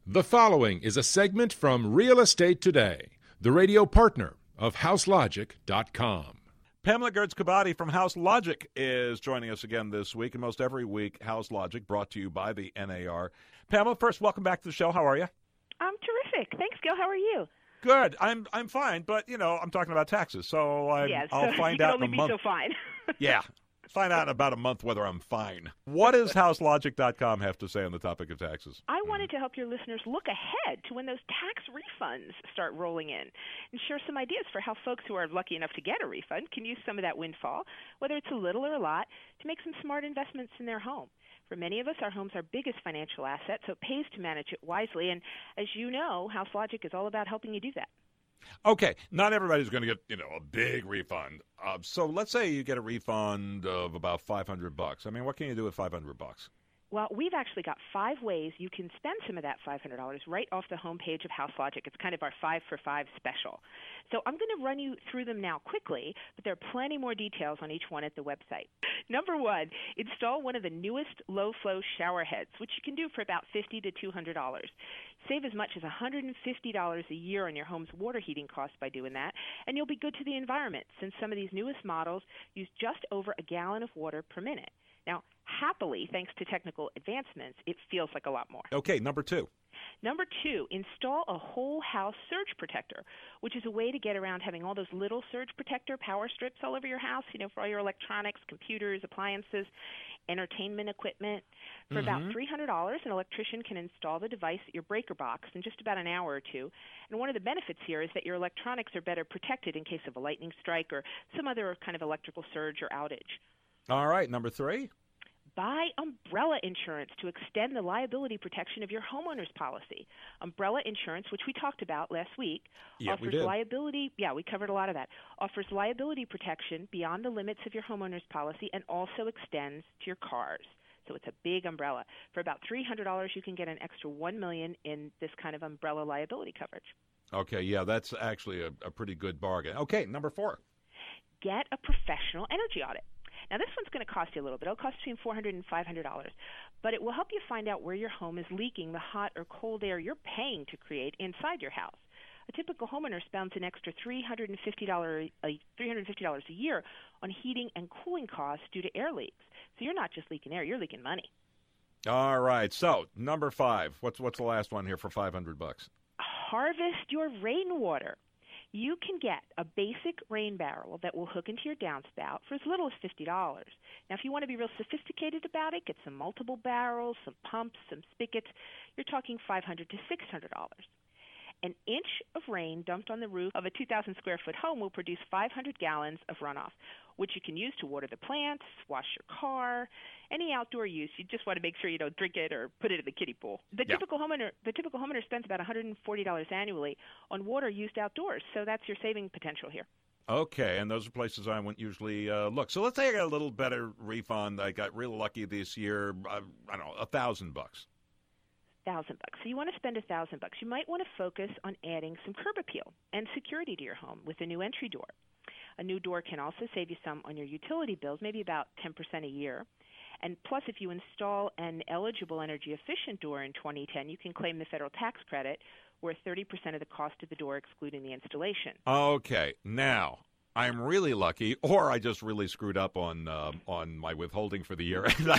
The following is a segment from Real Estate Today, the radio partner of HouseLogic.com. Pamela Gertz-Kabati from House Logic is joining us again this week, and most every week, House Logic, brought to you by the NAR. Pamela, first, welcome back to the show. How are you? I'm terrific. Thanks, Gil. How are you? Good. I'm fine, but, I'm talking about taxes, so I'll find out in a month. You can only be so fine. Yeah. Find out in about a month whether I'm fine. What does HouseLogic.com have to say on the topic of taxes? I wanted to help your listeners look ahead to when those tax refunds start rolling in and share some ideas for how folks who are lucky enough to get a refund can use some of that windfall, whether it's a little or a lot, to make some smart investments in their home. For many of us, our home's our biggest financial asset, so it pays to manage it wisely. And as you know, House Logic is all about helping you do that. Okay, not everybody's going to get, a big refund. So let's say you get a refund of about $500. I mean, what can you do with $500? Well, we've actually got 5 ways you can spend some of that $500 right off the homepage of House Logic. It's kind of our 5 for 5 special. So I'm going to run you through them now quickly, but there are plenty more details on each one at the website. Number 1, install one of the newest low-flow shower heads, which you can do for about $50 to $200. Save as much as $150 a year on your home's water heating costs by doing that, and you'll be good to the environment since some of these newest models use just over a gallon of water per minute. Now, happily, thanks to technical advancements, it feels like a lot more. Okay, number 2. Number 2, install a whole house surge protector, which is a way to get around having all those little surge protector power strips all over your house, for all your electronics, computers, appliances, entertainment equipment. For about $300, an electrician can install the device at your breaker box in just about an hour or two. And one of the benefits here is that your electronics are better protected in case of a lightning strike or some other kind of electrical surge or outage. All right, number 3. Buy umbrella insurance to extend the liability protection of your homeowner's policy. Umbrella insurance, which we talked about last week, offers liability. Yeah, we covered a lot of that. Offers liability protection beyond the limits of your homeowner's policy and also extends to your cars. So it's a big umbrella. For about $300, you can get an extra $1 million in this kind of umbrella liability coverage. Okay, yeah, that's actually a pretty good bargain. Okay, number 4. Get a professional energy audit. Now, this one's going to cost you a little bit. It'll cost between $400 and $500, but it will help you find out where your home is leaking the hot or cold air you're paying to create inside your house. A typical homeowner spends an extra $350 a year on heating and cooling costs due to air leaks. So you're not just leaking air, you're leaking money. All right. So, number 5. What's the last one here for $500? Harvest your rainwater. You can get a basic rain barrel that will hook into your downspout for as little as $50. Now, if you want to be real sophisticated about it, get some multiple barrels, some pumps, some spigots. You're talking $500 to $600. An inch of rain dumped on the roof of a 2,000-square-foot home will produce 500 gallons of runoff, which you can use to water the plants, wash your car, any outdoor use. You just want to make sure you don't drink it or put it in the kiddie pool. The typical homeowner spends about $140 annually on water used outdoors, so that's your saving potential here. Okay, and those are places I wouldn't usually look. So let's say I got a little better refund. I got real lucky this year. I don't know, $1,000. $1,000. So you want to spend $1,000. You might want to focus on adding some curb appeal and security to your home with a new entry door. A new door can also save you some on your utility bills, maybe about 10% a year. And plus, if you install an eligible energy-efficient door in 2010, you can claim the federal tax credit, worth 30% of the cost of the door, excluding the installation. Okay. Now, I'm really lucky, or I just really screwed up on my withholding for the year, and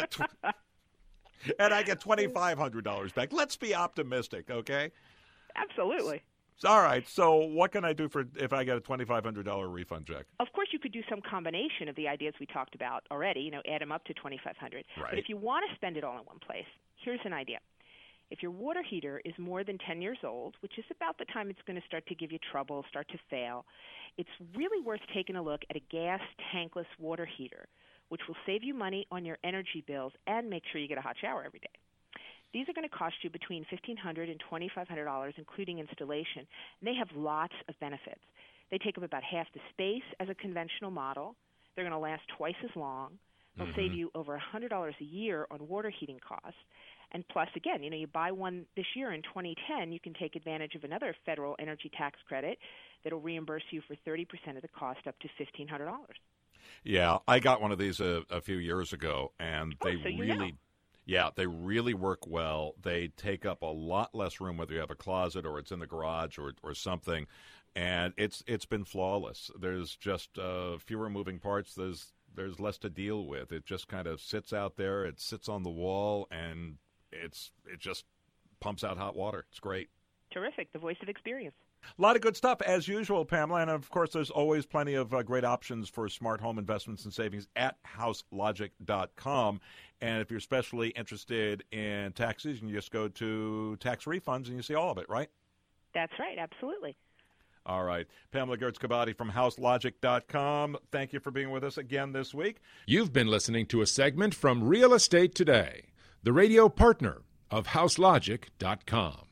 I get $2,500 back. Let's be optimistic, okay? Absolutely. All right. So what can I do if I get a $2,500 refund check? Of course, you could do some combination of the ideas we talked about already, add them up to $2,500. Right. But if you want to spend it all in one place, here's an idea. If your water heater is more than 10 years old, which is about the time it's going to start to give you trouble, start to fail, it's really worth taking a look at a gas tankless water heater, which will save you money on your energy bills and make sure you get a hot shower every day. These are going to cost you between $1,500 and $2,500, including installation, and they have lots of benefits. They take up about half the space as a conventional model. They're going to last twice as long. They'll save you over $100 a year on water heating costs. And plus, again, you buy one this year in 2010, you can take advantage of another federal energy tax credit that will reimburse you for 30% of the cost up to $1,500. Yeah, I got one of these a few years ago, and they really... Yeah, they really work well. They take up a lot less room, whether you have a closet or it's in the garage or something, and it's been flawless. There's just fewer moving parts. There's less to deal with. It just kind of sits out there. It sits on the wall, and it just pumps out hot water. It's great. Terrific. The voice of experience. A lot of good stuff, as usual, Pamela. And, of course, there's always plenty of great options for smart home investments and savings at houselogic.com. And if you're especially interested in taxes, you can just go to tax refunds and you see all of it, right? That's right. Absolutely. All right. Pamela Gertz-Kabati from houselogic.com. Thank you for being with us again this week. You've been listening to a segment from Real Estate Today, the radio partner of houselogic.com.